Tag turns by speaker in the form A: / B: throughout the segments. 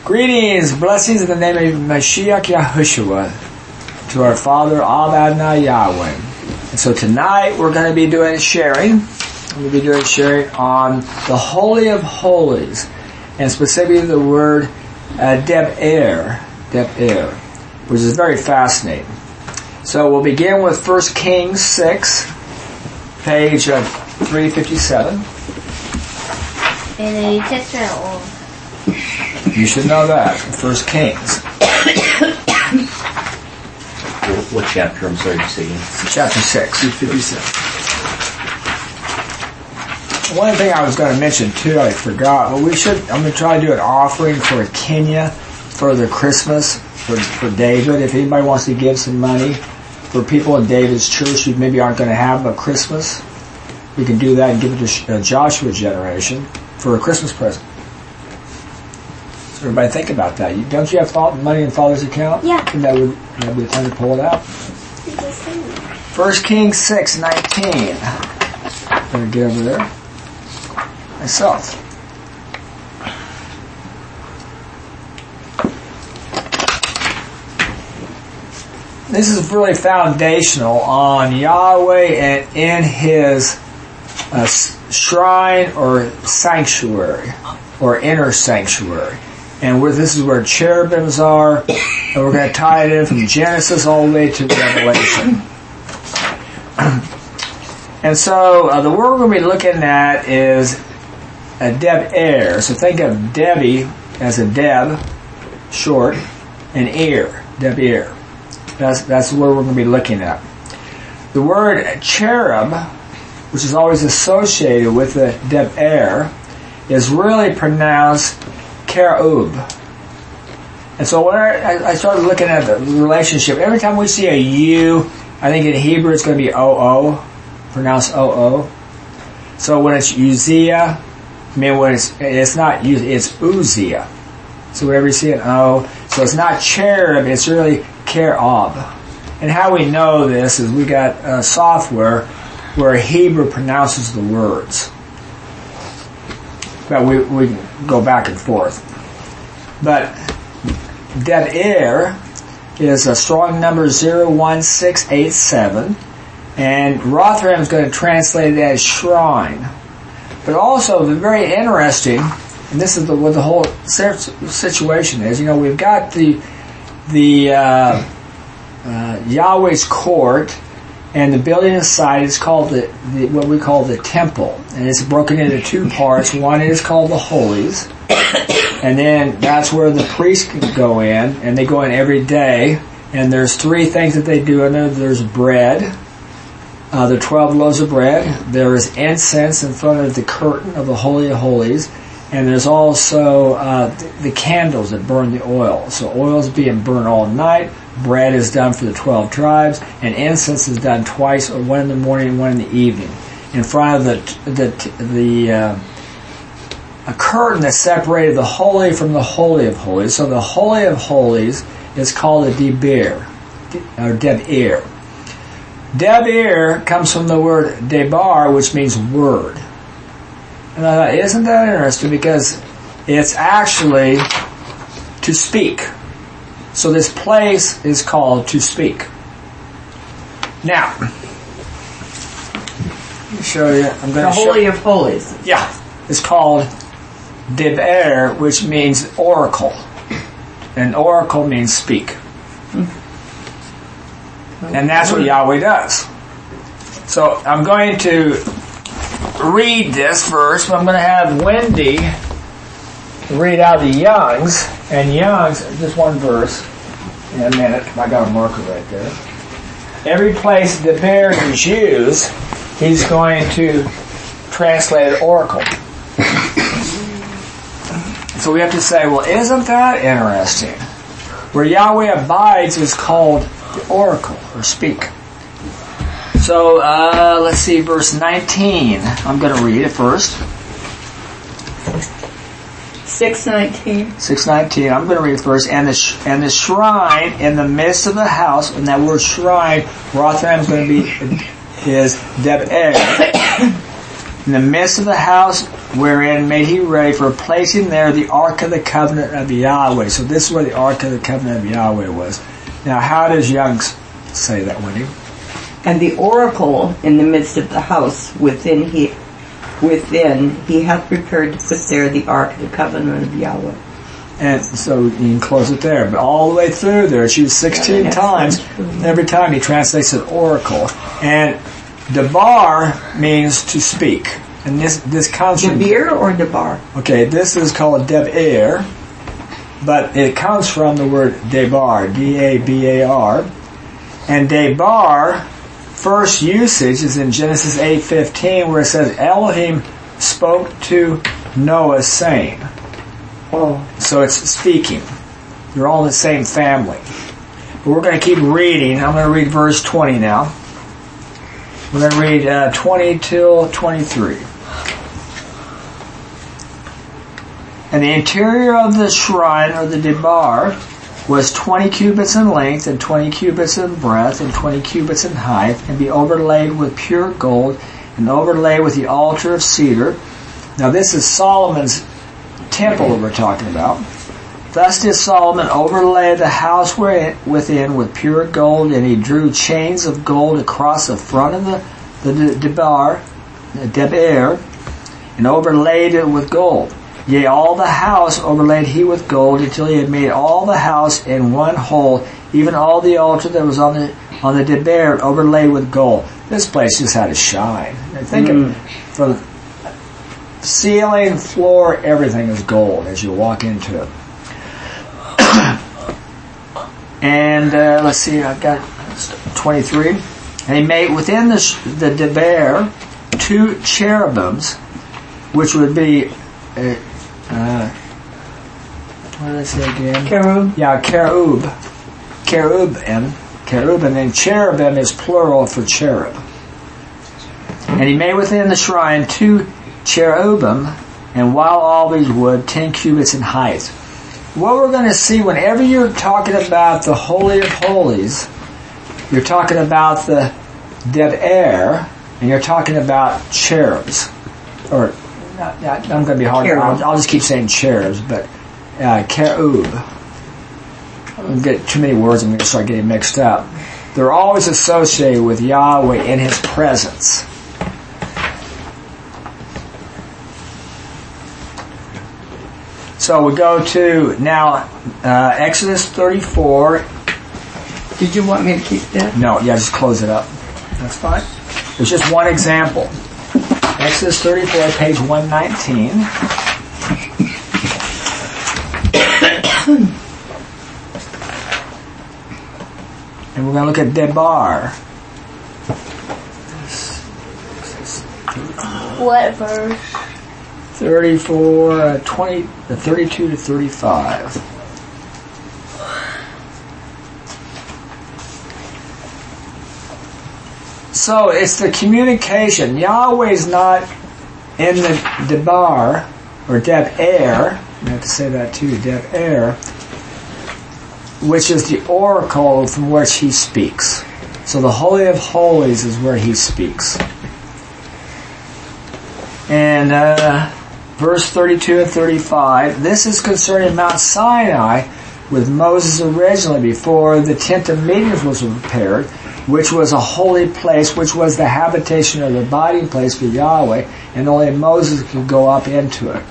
A: Greetings, blessings in the name of Mashiach Yahushua to our Father, Adonai Yahweh. And so tonight we're going to be doing sharing. We'll be doing sharing on the Holy of Holies, and specifically the word Deb-Er, which is very fascinating. So we'll begin with 1 Kings 6, page 357. You should know that. 1 Kings.
B: What chapter? I'm sorry to say again.
A: Chapter 6.
B: 357.
A: One thing I was going to mention too, I forgot. Well, I'm going to try to do an offering for Kenya for the Christmas for David. If anybody wants to give some money for people in David's church who maybe aren't going to have a Christmas, we can do that and give it to Joshua's generation for a Christmas present. So everybody think about that. Don't you have money in Father's account?
C: Yeah.
A: And that would be the time to pull it out. 1 Kings 6:19. Better get over there. Myself. This is really foundational on Yahweh and in His shrine or sanctuary or inner sanctuary. And this is where cherubims are, and we're going to tie it in from Genesis all the way to Revelation. And so the word we're going to be looking at is a Deb-Er. So think of Debbie as a Deb, short, and ear, Deb-Er. That's the word we're going to be looking at. The word cherub, which is always associated with the Deb-Er, is really pronounced Kerub. And so when I started looking at the relationship, every time we see a U, I think in Hebrew it's going to be O-O, pronounced O-O. So when it's Uzziah, when it's not it's Uzziah. So whenever you see an O, so it's not cherub, it's really Kerub. And how we know this is we got software where Hebrew pronounces the words. But we go back and forth. But Deb-Er is a strong number 01687, and Rotherham is going to translate it as shrine. But also, very interesting, and this is what the whole situation is. You know, we've got the Yahweh's court, and the building inside is called what we call the temple, and it's broken into two parts. One is called the Holies, and then that's where the priests can go in, and they go in every day. And there's three things that they do in there. There's bread, the 12 loaves of bread. There is incense in front of the curtain of the Holy of Holies, and there's also the candles that burn the oil. So oil is being burned all night. Bread is done for the 12 tribes, and incense is done twice, one in the morning and one in the evening, in front of a curtain that separated the holy from the Holy of Holies. So the Holy of Holies is called a Deb-Er, or Deb-Er. Deb-Er comes from the word Debar, which means word. And isn't that interesting? Because it's actually to speak. So this place is called to speak. Now, let me show you. I'm going to show
D: Holy of Holies.
A: Yeah, it's called Deb-Er, which means oracle, and oracle means speak. And that's what Yahweh does. So I'm going to read this first, but I'm going to have Wendy read out the Young's, and Young's, just one verse in a minute. I got a marker right there. Every place Deb-Er is used, he's going to translate oracle. So we have to say, well, isn't that interesting? Where Yahweh abides is called the oracle, or speak. So, let's see, verse 19. I'm going to read it first.
D: 6:19.
A: 6:19. I'm going to read it first. And the shrine in the midst of the house, and that word shrine, Rotherham is going to be is Deb-Er. In the midst of the house wherein made he ready for placing there the Ark of the Covenant of Yahweh. So this is where the Ark of the Covenant of Yahweh was. Now how does Young's say that, Wendy?
D: And the oracle in the midst of the house within he hath prepared to put there the ark of the covenant of Yahweh.
A: And so you can close it there. But all the way through there, it's used 16 times. Every time he translates an oracle. And debar means to speak. And this comes from...
D: Debir or debar?
A: Okay, this is called deb-er. But it comes from the word debar. D-A-B-A-R. And debar, first usage is in Genesis 8:15, where it says Elohim spoke to Noah saying.
D: Oh.
A: So it's speaking. They're all in the same family. But we're going to keep reading. I'm going to read verse 20 now. We're going to read 20 till 23. And the interior of the shrine, or the debar, was 20 cubits in length, and 20 cubits in breadth, and 20 cubits in height, and be overlaid with pure gold, and overlaid with the altar of cedar. Now this is Solomon's temple that we're talking about. Thus did Solomon overlay the house within with pure gold, and he drew chains of gold across the front of the debar, and overlaid it with gold. Yea, all the house overlaid he with gold, until he had made all the house in one whole, even all the altar that was on the debar overlaid with gold. This place just had a shine. And think of from ceiling, floor, everything is gold as you walk into it. And let's see, I've got 23. And he made within the debar 2 cherubims, which would be what did I say again?
D: Cherub.
A: Yeah, cherub. Cherub, and then cherubim is plural for cherub. And he made within the shrine 2 cherubim, and wild always wood, 10 cubits in height. What we're going to see whenever you're talking about the Holy of Holies, you're talking about the debar, and you're talking about cherubs. Or, I'm going to be hard. I'll just keep saying cherubs, but cherub. I'll get too many words, I'm going to start getting mixed up. They're always associated with Yahweh in His presence. So we go to now Exodus 34.
D: Did you want me to keep that?
A: No, yeah, just close it up. That's fine. There's just one example. Exodus 34, page 119. And we're going to look at debar.
C: What verse?
A: 34, 32 to 35. So it's the communication. Yahweh's not in the debar, or debar, I have to say that too, debar, which is the oracle from which He speaks. So the Holy of Holies is where He speaks. And verse 32 and 35, this is concerning Mount Sinai with Moses originally before the tent of meetings was prepared, which was a holy place, which was the habitation or the abiding place for Yahweh, and only Moses could go up into it.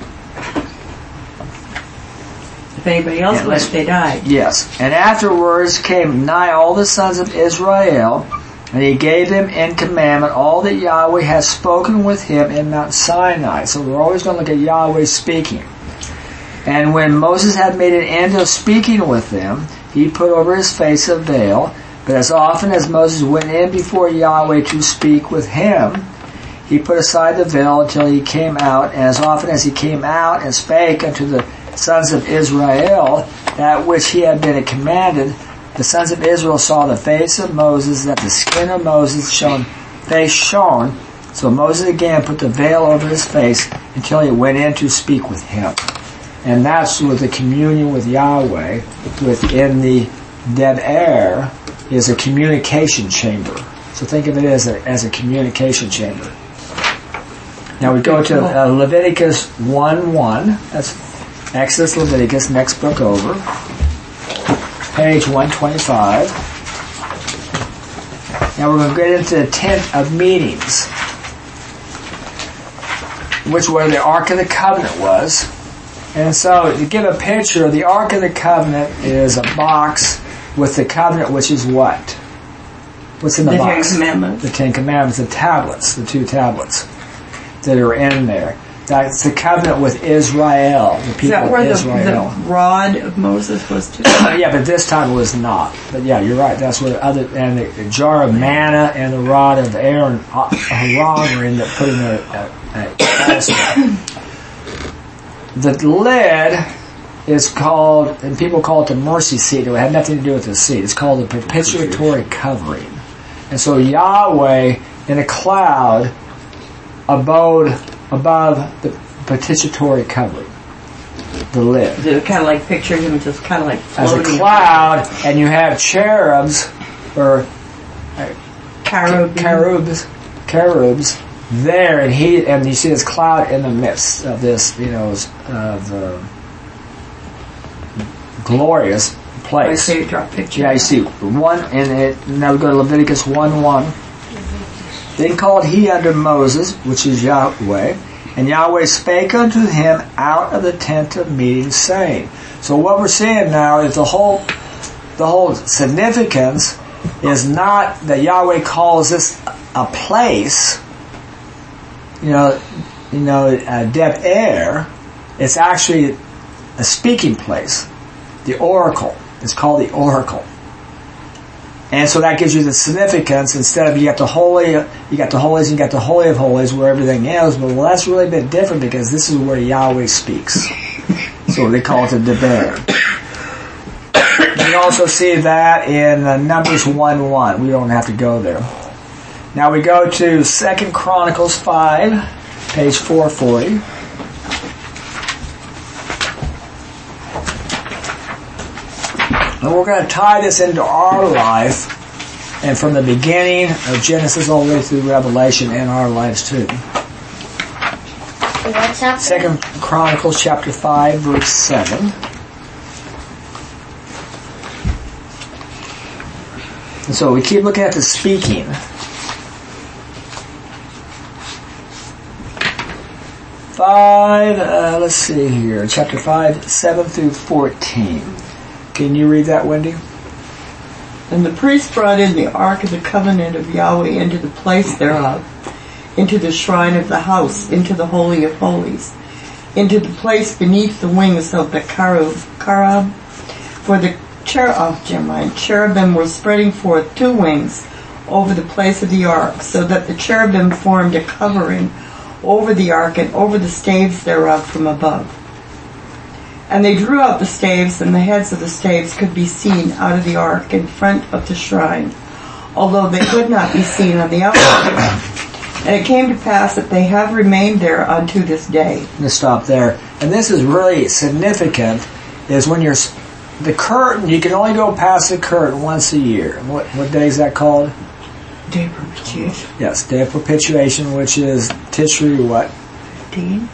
D: If anybody else went, they died.
A: Yes. And afterwards came nigh all the sons of Israel, and he gave them in commandment all that Yahweh has spoken with him in Mount Sinai. So we're always going to look at Yahweh speaking. And when Moses had made an end of speaking with them, he put over his face a veil. But as often as Moses went in before Yahweh to speak with him, he put aside the veil until he came out. And as often as he came out and spake unto the sons of Israel that which he had been commanded, the sons of Israel saw the face of Moses, that the skin of Moses' face shone. So Moses again put the veil over his face until he went in to speak with him. And that's with the communion with Yahweh within the debar is a communication chamber. So think of it as a communication chamber. Now we go to Leviticus 1:1. That's Exodus, Leviticus, next book over. Page 125. Now we're going to get into the tent of meetings, which where the Ark of the Covenant was. And so to give a picture, the Ark of the Covenant is a box with the covenant, which is what? What's in the box?
D: The Ten Commandments.
A: The Ten Commandments, the tablets, the 2 tablets that are in there. That's the covenant with Israel, the people
D: Is that where
A: of Israel.
D: the rod of Moses was too?
A: Yeah, but this time it was not. But yeah, you're right. That's where and the jar of manna and the rod of Aaron were in the putting a The lid is called, and people call it the mercy seat. It had nothing to do with the seat. It's called the propitiatory covering. And so Yahweh in a cloud abode above the propitiatory covering, the lid.
D: Kind of like picture him just kind of like floating.
A: As a cloud, and you have cherubs, or cherubs there, and you see this cloud in the midst of this, glorious place.
D: I see you draw a picture.
A: Yeah, you see one, and now we go to Leviticus 1:1. Then called he unto Moses, which is Yahweh, and Yahweh spake unto him out of the tent of meeting, saying. So what we're seeing now is the whole significance is not that Yahweh calls this a place, Deb Er. It's actually a speaking place. The oracle. It's called the oracle. And so that gives you the significance. Instead of you got the holies, and you got the holy of holies where everything is. But that's really a bit different because this is where Yahweh speaks. So they call it the Deber. You can also see that in Numbers 1:1. We don't have to go there. Now we go to 2 Chronicles 5, page 440. And we're going to tie this into our life, and from the beginning of Genesis all the way through Revelation, in our lives too.
C: What chapter?
A: 2 Chronicles chapter 5, verse 7. And so we keep looking at the speaking. Let's see here, chapter 5, 7 through 14. Can you read that, Wendy?
D: And the priest brought in the ark of the covenant of Yahweh into the place thereof, into the shrine of the house, into the holy of holies, into the place beneath the wings of the cherub. For the cherubim were spreading forth 2 wings over the place of the ark, so that the cherubim formed a covering over the ark and over the staves thereof from above. And they drew out the staves, and the heads of the staves could be seen out of the ark in front of the shrine, although they could not be seen on the outside. And it came to pass that they have remained there unto this day.
A: I'm going to stop there. And this is really significant, is when the curtain, you can only go past the curtain once a year. What day is that called?
D: Day of propitiation.
A: Yes, Day of Propitiation, which is Tishri what?
D: 15?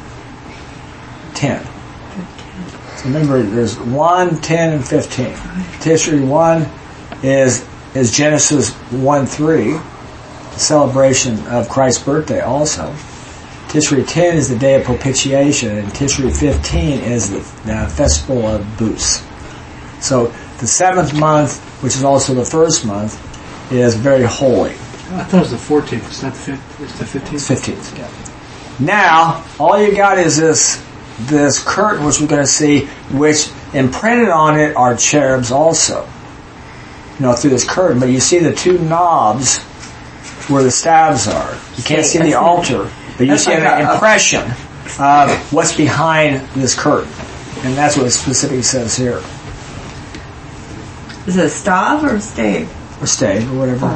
A: 10. So remember, there's 1, 10, and 15. Tishri 1 is Genesis 1:3, the celebration of Christ's birthday also. Tishri 10 is the Day of Propitiation, and Tishri 15 is the Festival of Booths. So the 7th month, which is also the first month, is very holy.
E: I thought it was the 14th. It's not the 5th. It's the 15th.
A: It's 15th, yeah. Now, all you got is this curtain, which we're going to see, which imprinted on it are cherubs also. Through this curtain. But you see the 2 knobs where the staves are. You can't see the altar, but you see an impression of what's behind this curtain. And that's what it specifically says here.
D: Is it a stav or a stave?
A: Or stave, or whatever.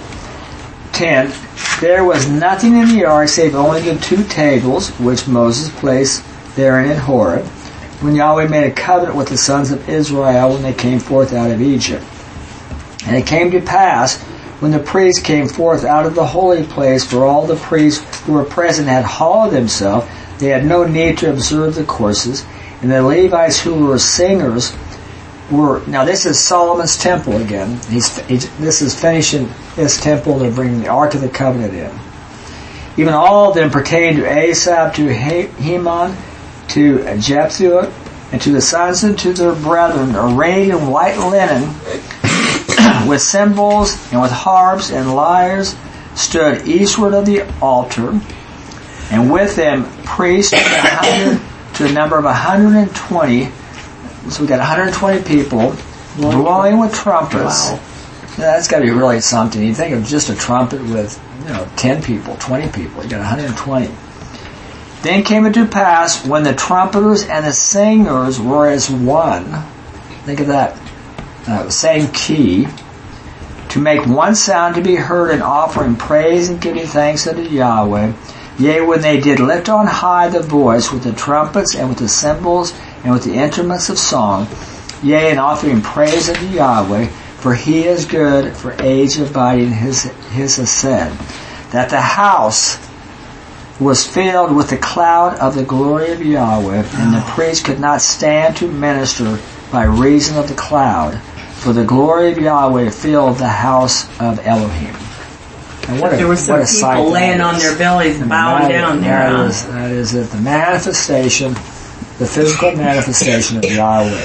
A: 10. There was nothing in the ark save only the 2 tables which Moses placed therein at Horeb, when Yahweh made a covenant with the sons of Israel when they came forth out of Egypt. And it came to pass, when the priests came forth out of the holy place, for all the priests who were present had hauled themselves, they had no need to observe the courses. And the Levites who were singers were, now this is Solomon's temple again. This is finishing his temple. They're bringing the Ark of the Covenant in. Even all of them pertaining to Asaph, to Heman, to Jephthah, and to the sons and to their brethren, arrayed in white linen, with cymbals and with harps and lyres, stood eastward of the altar, and with them priests to the number of 120. So we got 120 people blowing with trumpets.
D: Wow.
A: That's got to be really something. You think of just a trumpet with 10 people, 20 people. You got 120. Then came it to pass when the trumpeters and the singers were as one. Think of that same key. To make one sound to be heard in offering praise and giving thanks unto Yahweh. Yea, when they did lift on high the voice with the trumpets and with the cymbals and with the instruments of song. Yea, and offering praise unto Yahweh, for he is good, for age abiding his ascent. That the house was filled with the cloud of the glory of Yahweh, and the priest could not stand to minister by reason of the cloud, for the glory of Yahweh filled the house of Elohim. And
D: There were some people laying on their bellies, bowing down there.
A: That is it. The manifestation, the physical manifestation of Yahweh.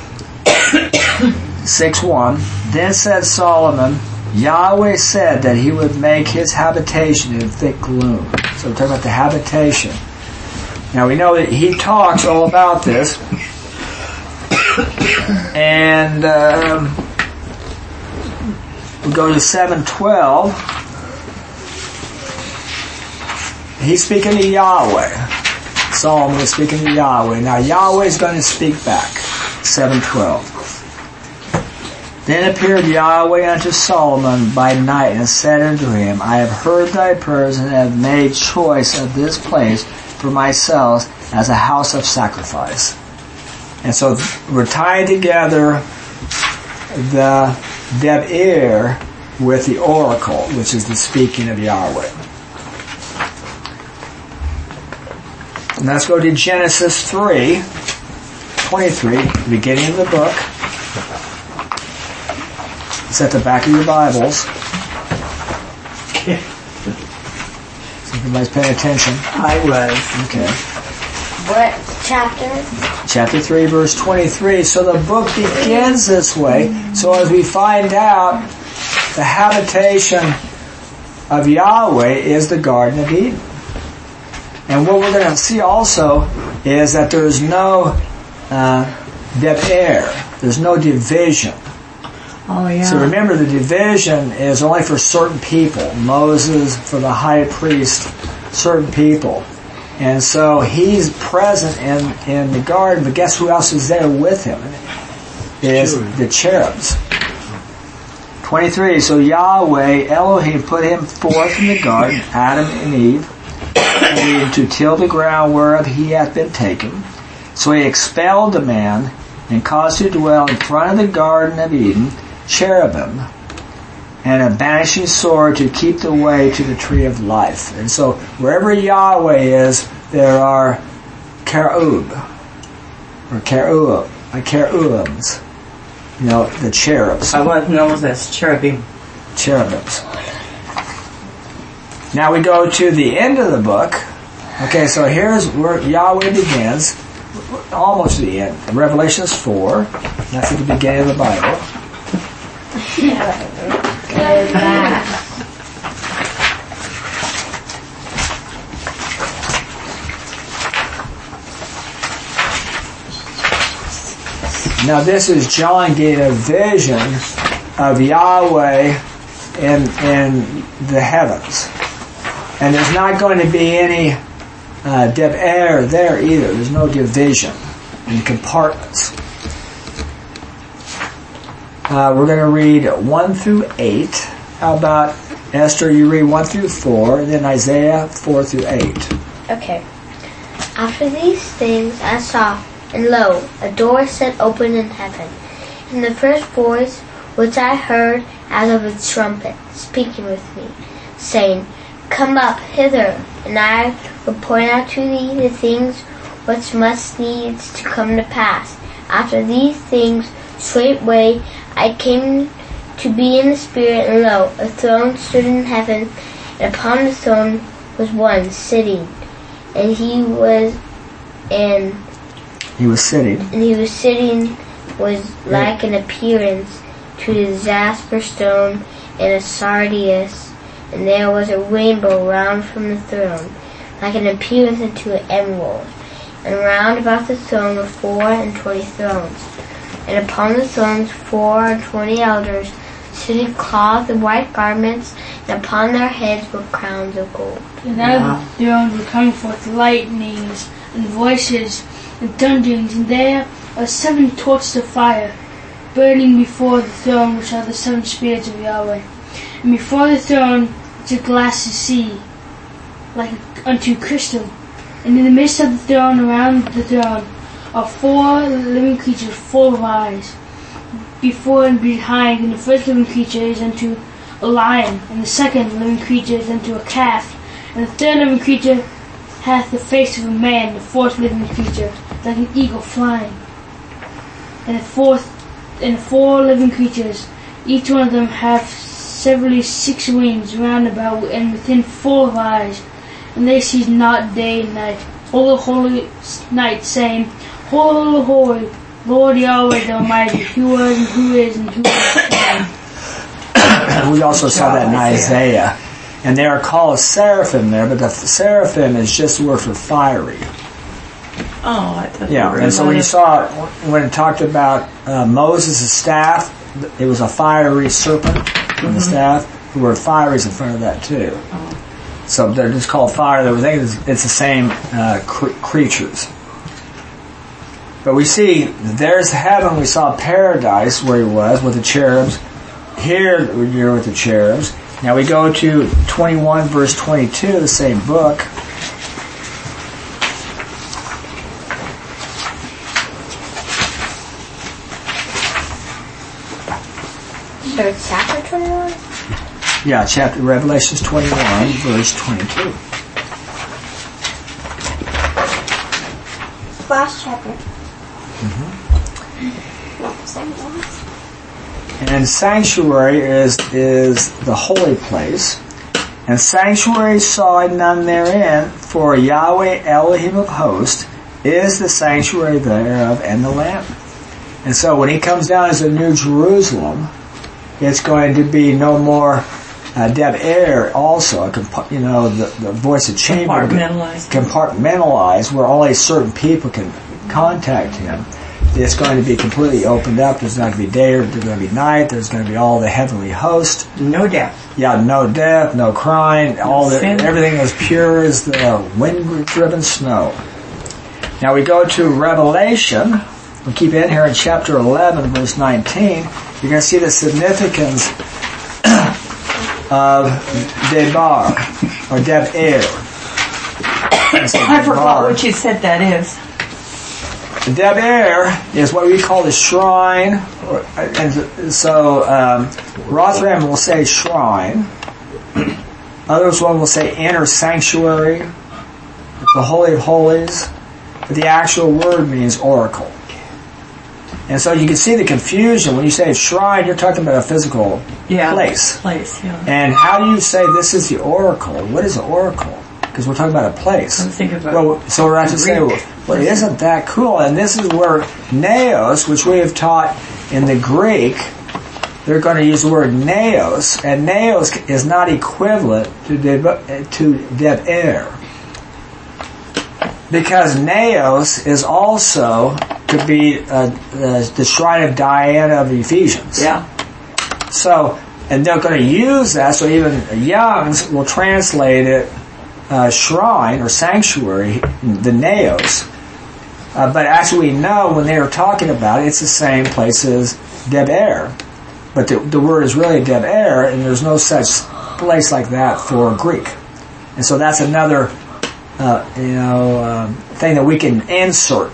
A: 6:1. Then said Solomon, Yahweh said that he would make his habitation in thick gloom. So we're talking about the habitation. Now we know that he talks all about this. And we go to 7:12. He's speaking to Yahweh. Solomon is speaking to Yahweh. Now Yahweh is going to speak back. 7:12. Then appeared Yahweh unto Solomon by night and said unto him, I have heard thy prayers and have made choice of this place for myself as a house of sacrifice. And so we're tying together the Deb-Ir with the oracle, which is the speaking of Yahweh. And let's go to Genesis 3:23, the beginning of the book. It's at the back of your Bibles. So everybody's paying attention.
D: I was.
A: Okay.
C: What chapter?
A: Chapter 3, verse 23. So the book begins this way. So as we find out, the habitation of Yahweh is the Garden of Eden. And what we're going to see also is that there's no Deb-Ir. There's no division.
D: Oh, yeah.
A: So remember, the division is only for certain people. Moses, for the high priest, certain people. And so he's present in the garden, but guess who else is there with him? Is the cherubs. 23, so Yahweh, Elohim, put him forth in the garden, Adam and Eve, to till the ground whereof he hath been taken. So he expelled the man, and caused to dwell in front of the Garden of Eden, cherubim, and a banishing sword to keep the way to the tree of life. And so wherever Yahweh is, there are cherub, or cherubims, the cherubs.
D: I was known as cherubim.
A: Cherubims. Now we go to the end of the book. Okay, so here's where Yahweh begins, almost the end. Revelation 4. That's at the beginning of the Bible. Now this is John getting a vision of Yahweh in the heavens. And there's not going to be any Deb-Ir there either. There's no division in compartments. We're going to read 1 through 8. How about, Esther, you read 1 through 4, and then Isaiah 4 through 8.
C: Okay. After these things I saw, and lo, a door set open in heaven. And the first voice which I heard as of a trumpet, speaking with me, saying, Come up hither, and I will point out to thee the things which must needs to come to pass. After these things, straightway I came to be in the Spirit, and lo, a throne stood in heaven, and upon the throne was one sitting, and he was sitting was like an appearance to the jasper stone and a sardius, and there was a rainbow round from the throne, like an appearance unto an emerald. And round about the throne were 24 thrones, and upon the thrones 24 elders, sitting clothed in white garments, and upon their heads were crowns of gold.
F: And out of the thrones were coming forth lightnings and voices and thunderings, and there are 7 torches of fire burning before the throne, which are the 7 spirits of Yahweh. And before the throne is a glassy sea, like unto crystal. And in the midst of the throne, around the throne, are 4 living creatures full of eyes, before and behind. And the first living creature is unto a lion, and the second living creature is unto a calf, and the third living creature hath the face of a man, the fourth living creature like an eagle flying. And the 4 living creatures, each one of them have severally 6 wings round about, and within 4 of eyes, and they cease not day and night. Holy, holy night, saying, Holy, holy, Lord Yahweh the Almighty, who was and who is and who is to come.
A: We also saw that in Isaiah. And they are called seraphim there, but the seraphim is just the word for fiery.
D: Oh, I thought
A: Yeah, and so when you saw, when it talked about Moses' staff, it was a fiery serpent in the staff. The word fiery is in front of that too. So they're just called fire. I think it's the same creatures. But we see, there's heaven. We saw paradise where he was with the cherubs. Here you're with the cherubs. Now we go to 21 verse 22, the same book.
C: So it's chapter 21?
A: Yeah, Revelations 21, verse 22.
C: Last chapter.
A: And sanctuary is the holy place. And sanctuary saw I none therein, for Yahweh Elohim of hosts is the sanctuary thereof and the Lamb. And so when he comes down as a new Jerusalem, it's going to be no more Deb Air also, the voice of chamber. Compartmentalized, where only certain people can contact him. It's going to be completely opened up. There's not going to be day, there's going to be night. There's going to be all the heavenly host.
D: No death.
A: Yeah, no death, no crying. Everything as pure as the wind-driven snow. Now we go to Revelation. We keep in here in chapter 11, verse 19. You're going to see the significance of Debar, or Deb-Er.
D: I forgot what you said that is.
A: Deb-Er is what we call the shrine, and so Rothram will say shrine. Others will say inner sanctuary, the Holy of Holies, but the actual word means oracle. And so you can see the confusion when you say shrine. You're talking about a physical place. And how do you say this is the oracle? What is the oracle? Because we're talking about a place.
D: I'm thinking about
A: so we're going to say, well, isn't that cool? And this is where Naos, which we have taught in the Greek, they're going to use the word Naos, and Naos is not equivalent to Deb-Er. Because Naos is also, could be the shrine of Diana of Ephesians.
D: Yeah.
A: So, and they're going to use that, so even Young's will translate it shrine or sanctuary, the Naos. But actually we know when they were talking about it, it's the same place as Deb-Er. But the word is really Deb-Er, and there's no such place like that for Greek. And so that's another thing that we can insert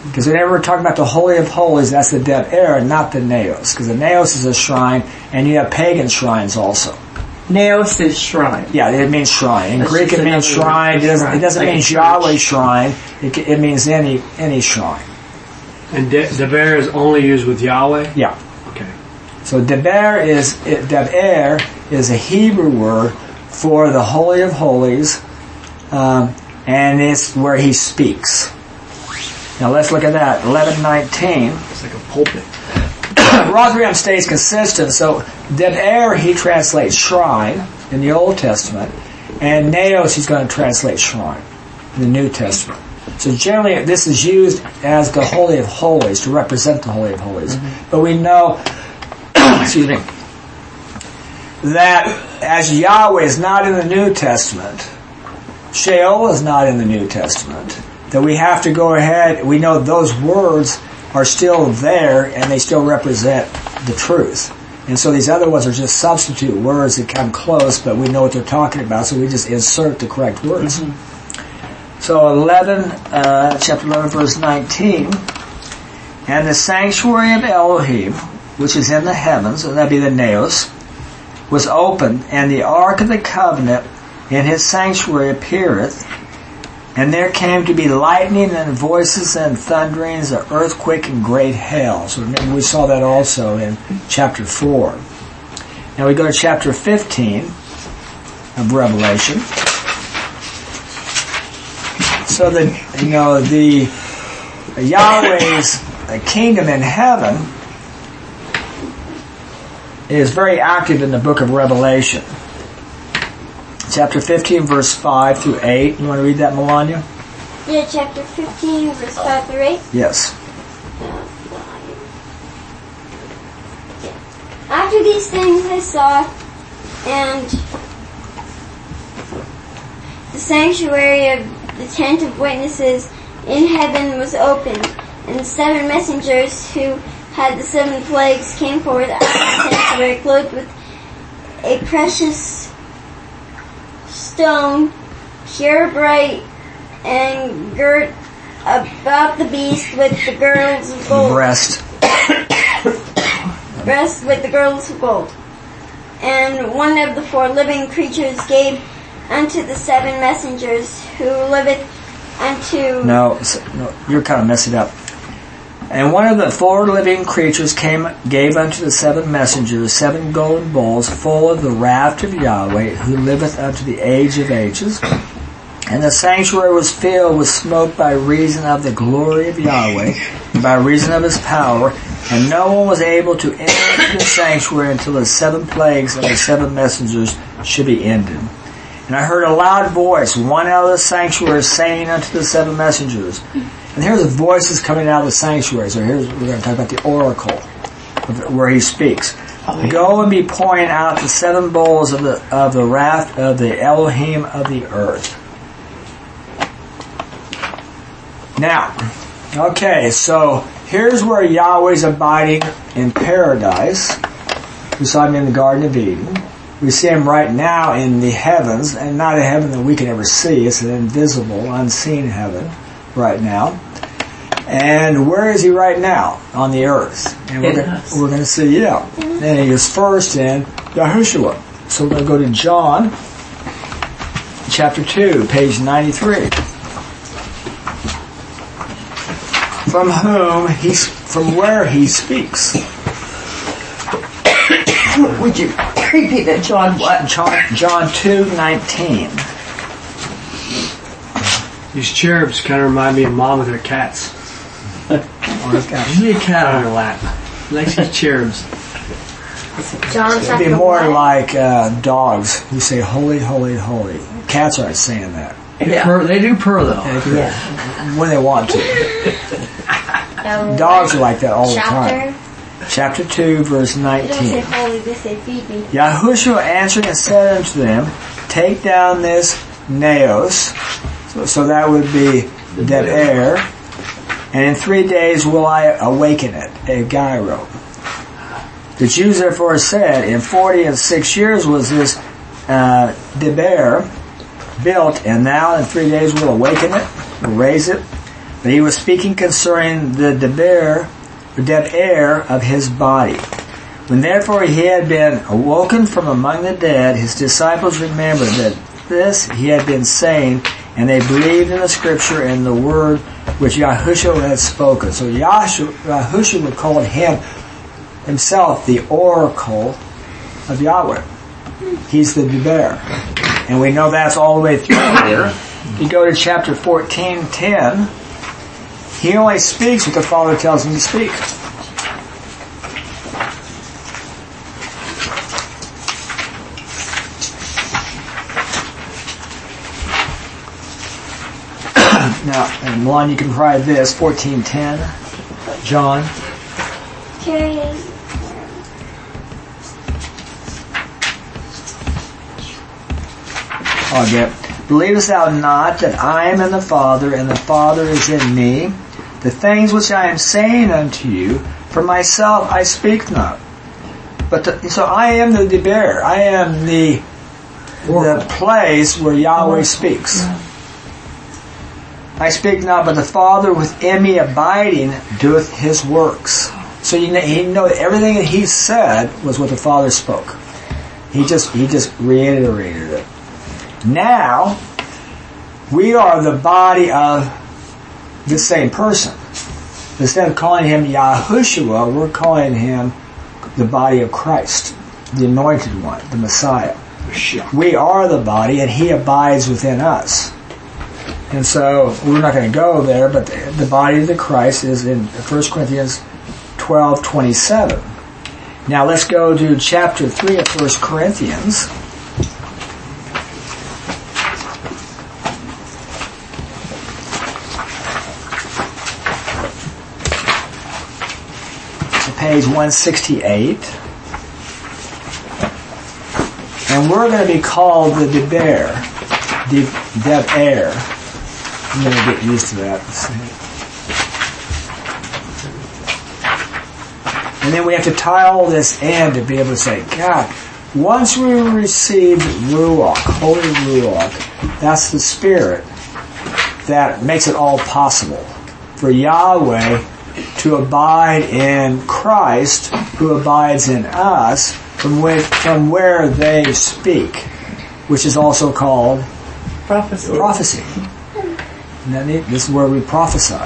A: Because whenever we're talking about the Holy of Holies, that's the Deb-Er, not the Naos. Because the Naos is a shrine, and you have pagan shrines also.
D: Naos is shrine.
A: Yeah, it means shrine. In
D: That's
A: Greek
D: just
A: it means
D: another word
A: shrine.
D: for shrine.
A: It doesn't
D: Like
A: mean
D: a church.
A: Yahweh shrine. It means any shrine.
E: And Deber is only used with Yahweh?
A: Yeah.
E: Okay.
A: So Deb-Er is a Hebrew word for the Holy of Holies, and it's where he speaks. Now let's look at that. 11:19.
E: It's like a pulpit.
A: Rotherham stays consistent. So Deb-Er he translates shrine in the Old Testament, and Naos he's going to translate shrine in the New Testament. So generally this is used as the Holy of Holies to represent the Holy of Holies. But we know, excuse me, that as Yahweh is not in the New Testament, Sheol is not in the New Testament, that we have to go ahead, we know those words are still there and they still represent the truth. And so these other ones are just substitute words that come close, but we know what they're talking about, so we just insert the correct words. So chapter 11, verse 19, and the sanctuary of Elohim, which is in the heavens, and that'd be the Naos, was opened, and the ark of the covenant in his sanctuary appeareth, and there came to be lightning and voices and thunderings, an earthquake and great hail. So remember we saw that also in chapter 4. Now we go to chapter 15 of Revelation. So the Yahweh's kingdom in heaven is very active in the book of Revelation. Chapter 15, verse 5 through 8. You want to read that, Melania?
G: Yeah, chapter 15, verse 5 through 8.
A: Yes.
G: After these things I saw, and the sanctuary of the tent of witnesses in heaven was opened, and the 7 messengers who had the 7 plagues came forth out of the sanctuary clothed with a precious stone, pure bright, and girt about the beast with the girdles of gold.
A: Breast
G: With the girdles of gold. And one of the 4 living creatures gave unto the 7 messengers who liveth unto...
A: No, you're kind of messing up. And one of the 4 living creatures gave unto the 7 messengers 7 golden bowls full of the wrath of Yahweh, who liveth unto the age of ages. And the sanctuary was filled with smoke by reason of the glory of Yahweh, and by reason of his power, and no one was able to enter into the sanctuary until the 7 plagues of the 7 messengers should be ended. And I heard a loud voice, one out of the sanctuary, saying unto the 7 messengers. And here's the voices coming out of the sanctuary. So we're going to talk about the oracle, where he speaks. Go and be pouring out the 7 bowls of the wrath of the Elohim of the earth. Now, okay, so here's where Yahweh's abiding in paradise. We saw him in the Garden of Eden. We see him right now in the heavens, and not a heaven that we can ever see. It's an invisible, unseen heaven right now. And where is he right now? On the earth. And we're going to see, yeah. And he is first in Yahushua. So we're going to go to John, chapter 2, page 93. From where he speaks.
D: Would you repeat that, John? What?
A: John 2:19.
E: These cherubs kind of remind me of Mom with her cats. Usually a cat on her lap. She likes these cherubs.
C: John's
A: It'd be more like dogs who say holy, holy, holy. Cats aren't saying that.
E: They do purr though.
A: Yeah. When they want to. Dogs are like that all the time. Chapter 2, verse 19.
G: They don't say holy, they say feed me.
A: Yahushua answered and said unto them, take down this Naos, so that would be Deb-Er, and in 3 days will I awaken it, a gyro. The Jews therefore said, in 46 years was this Deb-Er built, and now in 3 days we'll awaken it, we'll raise it. But he was speaking concerning the deber of his body. When therefore he had been awoken from among the dead, his disciples remembered that this he had been saying, and they believed in the scripture and the word which Yahushua had spoken. So Yahushua called himself the oracle of Yahweh. He's the deber. And we know that's all the way through here. If you go to chapter 14:10, he only speaks what the Father tells him to speak. Now, and Milan, you can provide this, 14:10, John.
G: Okay.
A: Again, believest thou not that I am in the Father, and the Father is in me? The things which I am saying unto you, for myself I speak not. So I am the deber. I am the place where Yahweh speaks. I speak not, but the Father within me abiding doeth his works. So he know that everything that he said was what the Father spoke. He just reiterated it. Now, we are the body of the same person. Instead of calling him Yahushua, we're calling him the body of Christ, the anointed one, the Messiah. We are the body, and he abides within us. And so, we're not going to go there, but the body of the Christ is in 1 Corinthians 12:27. Now let's go to chapter 3 of 1 Corinthians. Page 168. And we're going to be called the deber. I'm going to get used to that. And then we have to tie all this in to be able to say, God, once we receive Ruach, Holy Ruach, that's the Spirit that makes it all possible for Yahweh to abide in Christ, who abides in us, from where they speak, which is also called prophecy. And then this is where we prophesy.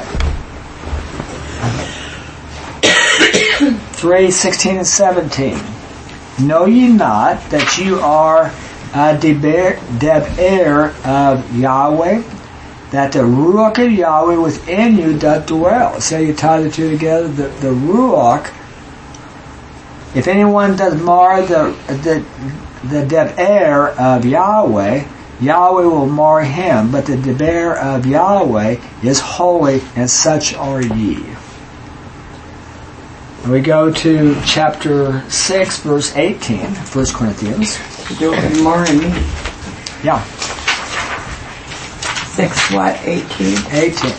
A: 3:16 and 17. Know ye not that you are a deber of Yahweh, that the Ruach of Yahweh within you doth dwell. So you tie the two together. The Ruach, if anyone does mar the deber of Yahweh, Yahweh will mar him, but the deber of Yahweh is holy, and such are ye. And we go to chapter 6, verse 18, 1 Corinthians.
D: Do it more in me.
A: Yeah.
D: 6 what? 18?
A: 18.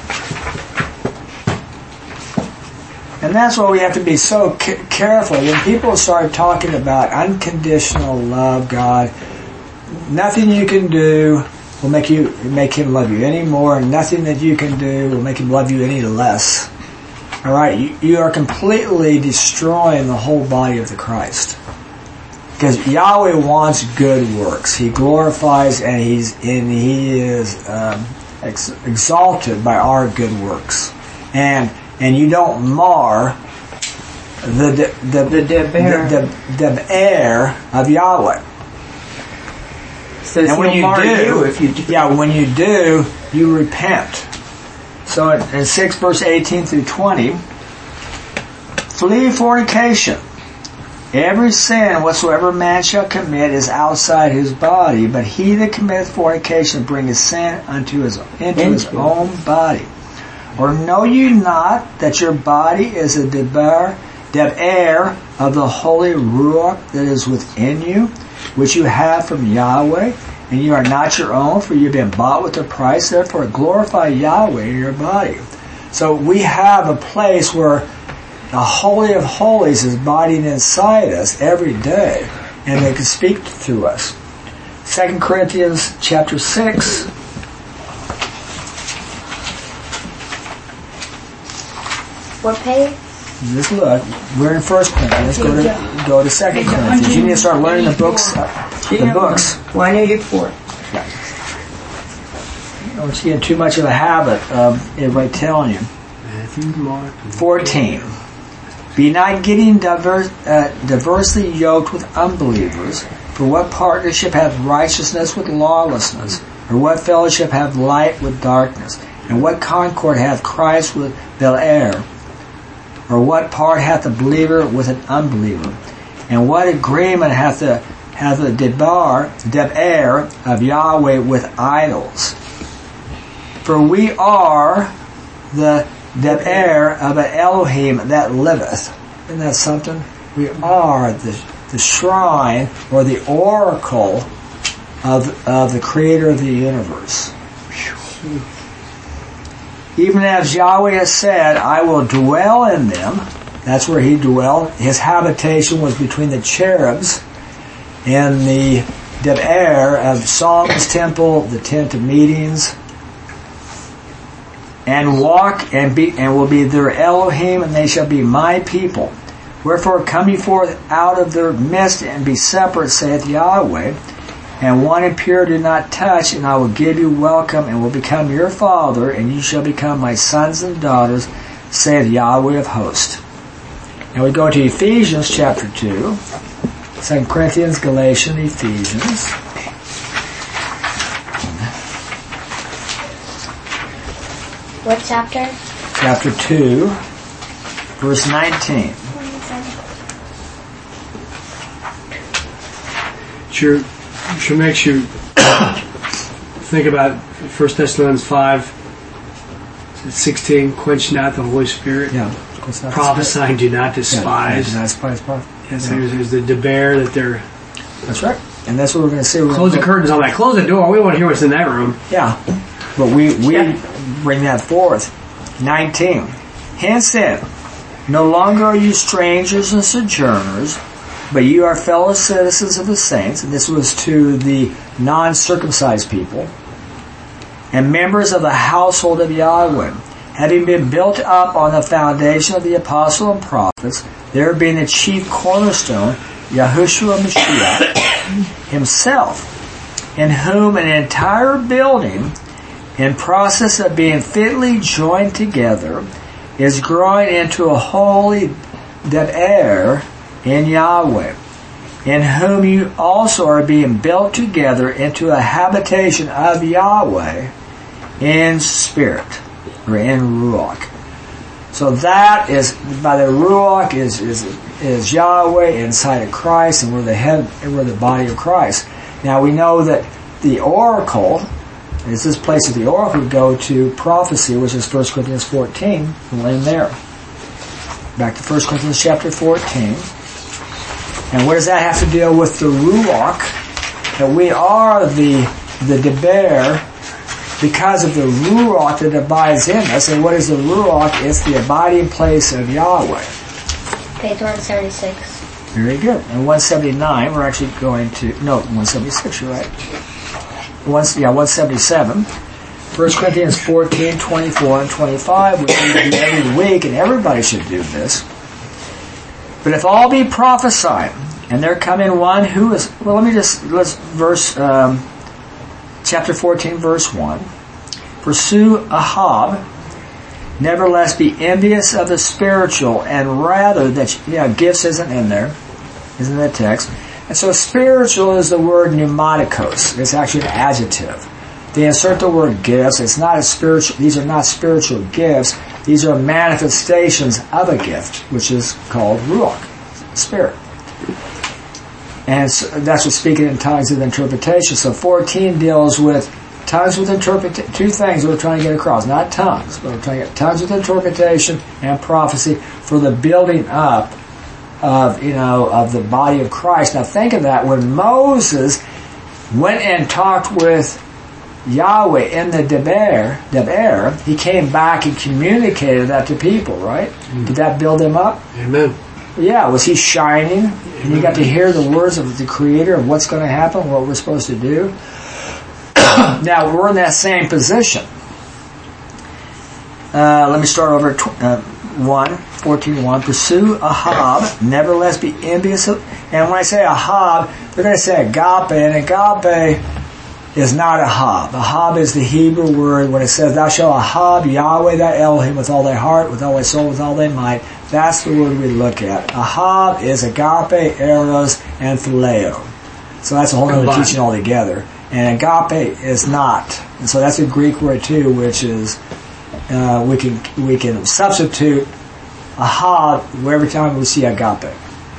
A: And that's why we have to be so careful. When people start talking about unconditional love, God, nothing you can do will make him love you any more, and nothing that you can do will make him love you any less. All right, you are completely destroying the whole body of the Christ. Because Yahweh wants good works. He glorifies and he is exalted by our good works. And you don't mar the deber of Yahweh.
D: Says
A: and when you do,
D: if you do.
A: Yeah, when you do, you repent. So in 6 verse 18 through 20, flee fornication. Every sin whatsoever man shall commit is outside his body, but he that committeth fornication bringeth sin into his own body. Or know you not that your body is a deber of the Holy Ruach that is within you, which you have from Yahweh, and you are not your own, for you have been bought with a price. Therefore glorify Yahweh in your body. So we have a place where the Holy of Holies is abiding inside us every day, and they can speak through us. 2 Corinthians chapter 6.
C: What page?
A: Just look. We're in 1 Corinthians. Go to 2 Corinthians. You need to start learning the books. The books.
D: 184.
A: Don't you get too much of a habit of everybody telling you.
E: Matthew, Mark,
A: 14. Be not getting diversely yoked with unbelievers. For what partnership hath righteousness with lawlessness? Or what fellowship hath light with darkness? And what concord hath Christ with Belial? Or what part hath the believer with an unbeliever? And what agreement hath the Debar of Yahweh with idols? For we are the Debar of an Elohim that liveth. Isn't that something? We are the shrine or the oracle of the creator of the universe. Even as Yahweh has said, I will dwell in them. That's where he dwelled. His habitation was between the cherubs and the Debar of Solomon's temple, the tent of meetings, and walk and will be their Elohim, and they shall be my people. Wherefore come ye forth out of their midst and be separate, saith Yahweh, and one impure do not touch, and I will give you welcome, and will become your father, and you shall become my sons and daughters, saith Yahweh of hosts. And we go to Ephesians chapter 2, 2 Corinthians, Galatians, Ephesians.
C: What chapter?
A: Chapter 2, verse 19.
E: Sure makes you think about 1 Thessalonians 5:16. Quench not the Holy Spirit.
A: Yeah.
E: Prophesying, do not despise.
A: Yeah, despise.
E: Yes, there's the Debar that they're.
A: That's right. And that's what we're going to see.
E: Close the curtains on that. Close the door. We want to hear what's in that room.
A: Yeah. But we bring that forth. 19. Hence then, no longer are you strangers and sojourners, but you are fellow citizens of the saints, and this was to the non-circumcised people, and members of the household of Yahweh, having been built up on the foundation of the apostles and prophets, there being the chief cornerstone, Yahushua Mashiach himself, in whom an entire building, in process of being fitly joined together, is growing into a holy Debar in Yahweh, in whom you also are being built together into a habitation of Yahweh in spirit, or in Ruach. So that is, by the Ruach is Yahweh inside of Christ, and we're the head, and we're the body of Christ. Now we know that the oracle is this place of the oracle. We go to prophecy, which is 1 Corinthians 14. We'll end there. Back to 1 Corinthians chapter 14. And what does that have to deal with the Ruach? That we are the Debar because of the Ruach that abides in us. And what is the Ruach? It's the abiding place of Yahweh.
C: Page 176.
A: Very good. And 179, we're actually going to... No, 176, you're right. 177. 1 Corinthians 14, 24, and 25, which we do every week, and everybody should do this. But if all be prophesying, and there come in one who is... Well, chapter 14, verse 1. Pursue Ahab, nevertheless be envious of the spiritual, and rather that... gifts isn't in there, isn't in the text. And so spiritual is the word pneumatikos. It's actually an adjective. They insert the word gifts. It's not a spiritual. These are not spiritual gifts. These are manifestations of a gift, which is called ruach, spirit. And so that's what speaking in tongues with interpretation. So 14 deals with tongues with interpretation. Two things we're trying to get across. Not tongues, but we're trying to get tongues with interpretation and prophecy for the building up of the body of Christ. Now think of that. When Moses went and talked with Yahweh in the Debar, he came back and communicated that to people, right? Mm-hmm. Did that build him up?
E: Amen.
A: Yeah. Was he shining? Amen. And you got to hear the words of the Creator of what's going to happen, what we're supposed to do. Now we're in that same position. Let me start over 14:1, pursue Ahab, nevertheless be envious of, and when I say Ahab, they're going to say agape, and agape is not Ahab. Ahab is the Hebrew word when it says, thou shalt Ahab Yahweh thy Elohim with all thy heart, with all thy soul, with all thy might. That's the word we look at. Ahab is agape, eros, and phileo. So that's a whole other teaching altogether. And agape is not. And so that's a Greek word too, which is, we can substitute Ahab every time we see agape.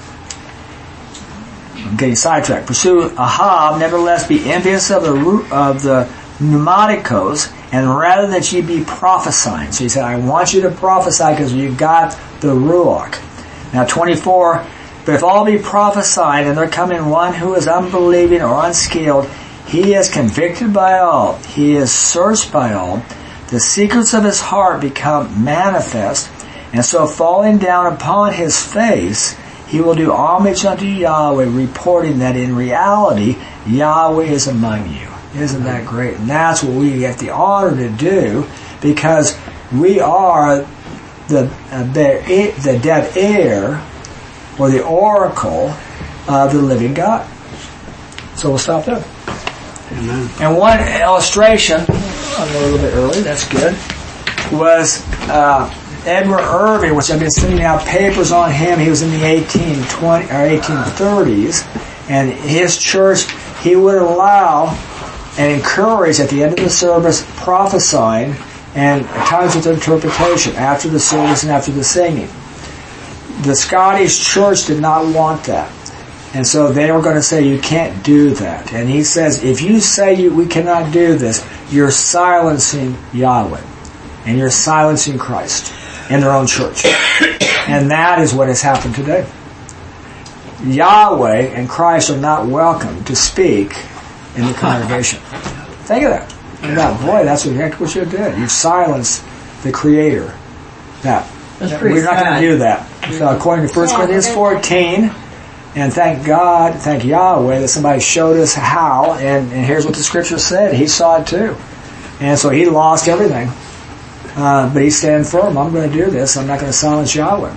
A: I'm getting sidetracked. Pursue Ahab, nevertheless be envious of the pneumaticos, and rather that ye be prophesying. So he said, I want you to prophesy because you've got the Ruach. Now 24, but if all be prophesying, and there come in one who is unbelieving or unskilled, he is convicted by all, he is searched by all, the secrets of his heart become manifest, and so falling down upon his face, he will do homage unto Yahweh, reporting that in reality, Yahweh is among you. Isn't that great? And that's what we get the honor to do, because we are the dead heir, or the oracle of the living God. So we'll stop there.
E: Amen.
A: And one illustration, I'm a little bit early, that's good, was Edward Irving, which I've been sending out papers on him. He was in the 1830s, and his church, he would allow and encourage at the end of the service prophesying and times with interpretation after the service and after the singing. The Scottish church did not want that. And so they were going to say, you can't do that. And he says, if you say we cannot do this, you're silencing Yahweh. And you're silencing Christ in their own church. And that is what has happened today. Yahweh and Christ are not welcome to speak in the congregation. Think of that. And boy, that's what you did. You silenced the Creator. We're not going to do that. So according to 1 Corinthians 14, and thank God, thank Yahweh that somebody showed us how, and here's what the Scripture said. He saw it too. And so he lost everything. But he's standing firm. I'm going to do this. I'm not going to silence Yahweh.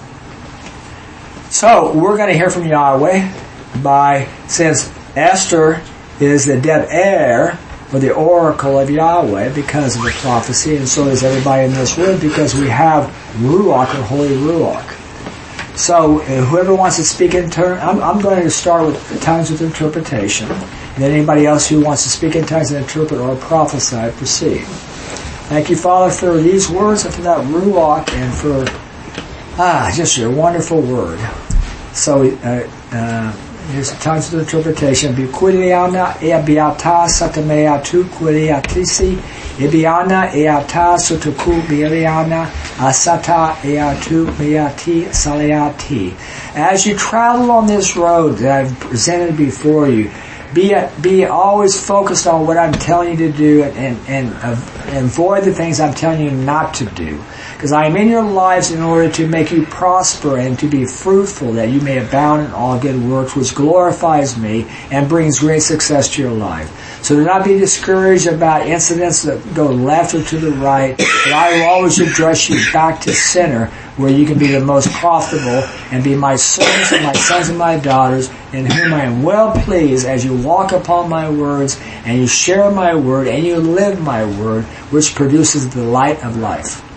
A: So we're going to hear from Yahweh since Esther is the dead heir, or the oracle of Yahweh, because of the prophecy, and so is everybody in this room, because we have Ruach, or Holy Ruach. So whoever wants to speak in turn, I'm going to start with tongues with interpretation, and then anybody else who wants to speak in tongues and interpret or prophesy, proceed. Thank you, Father, for these words and for that Ruach, and for just your wonderful word. So here's the tongues of interpretation. Biquiliana eabiata satameatu quiliatisi ibiana eata sutuku biliana asata eatu meati saliati. As you travel on this road that I've presented before you, be always focused on what I'm telling you to do, and avoid the things I'm telling you not to do. Because I am in your lives in order to make you prosper and to be fruitful, that you may abound in all good works, which glorifies me and brings great success to your life. So do not be discouraged about incidents that go left or to the right, but I will always address you back to center, where you can be the most profitable and be my servants and my sons and my daughters, in whom I am well pleased, as you walk upon my words and you share my word and you live my word, which produces the light of life.